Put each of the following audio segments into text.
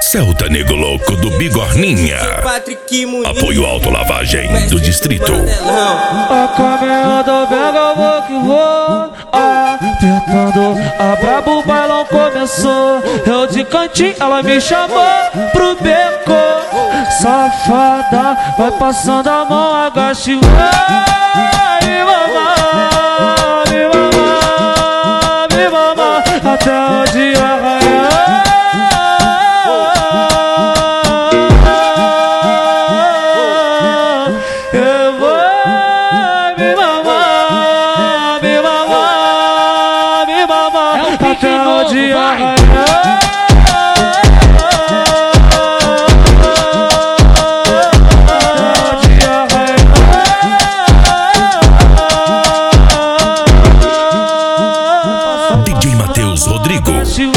Celta Nego Louco do Bigorninha. Apoio Autolavagem do Distrito. A caminhada pega, vou que vou. Apertando a brabo, o bailão começou. Eu de cantinho, ela me chamou pro beco. Safada, vai passando a mão, agache, vai me mamar, me mamar, me mamar, até o dia raiar. Eu vou me mamar, me mamar, me mamar, até o dia raiar. Rodrigo.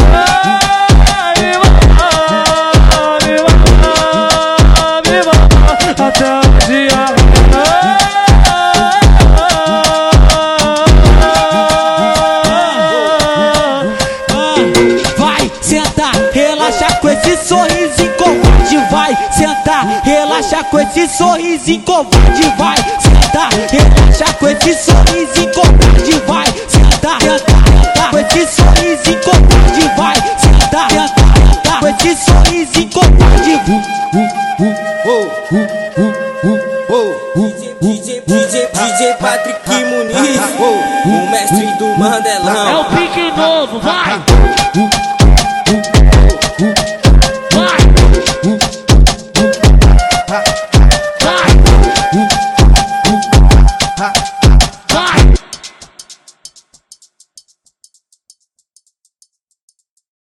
Vai sentar, relaxa com esse sorrisinho covarde. Vai sentar, relaxa com esse sorrisinho covarde. Vai sentar, relaxa com esse sorrisinho covarde. Vai sentar, com esse sorrisinho covarde. Vai sentar, com esse sorrisinho covarde. DJ Patrick Muniz, o mestre do Mandelão. É o pique novo, vai!